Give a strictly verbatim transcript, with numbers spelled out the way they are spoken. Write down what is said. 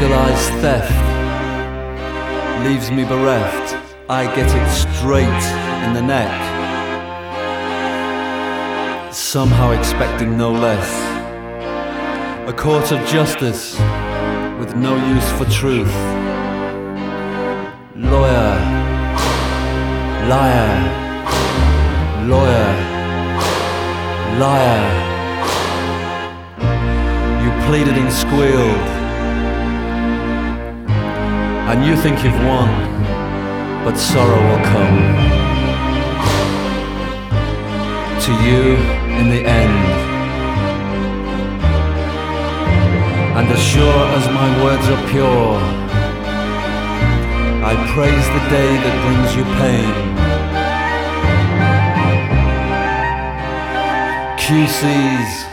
legalized theft leaves me bereft. I get it straight in the neck, somehow expecting no less. A court of justice with no use for truth. Lawyer, liar, lawyer, liar. You pleaded and squealed, and you think you've won, but sorrow will come to you in the end. And as sure as my words are pure, I praise the day that brings you pain. Q Cs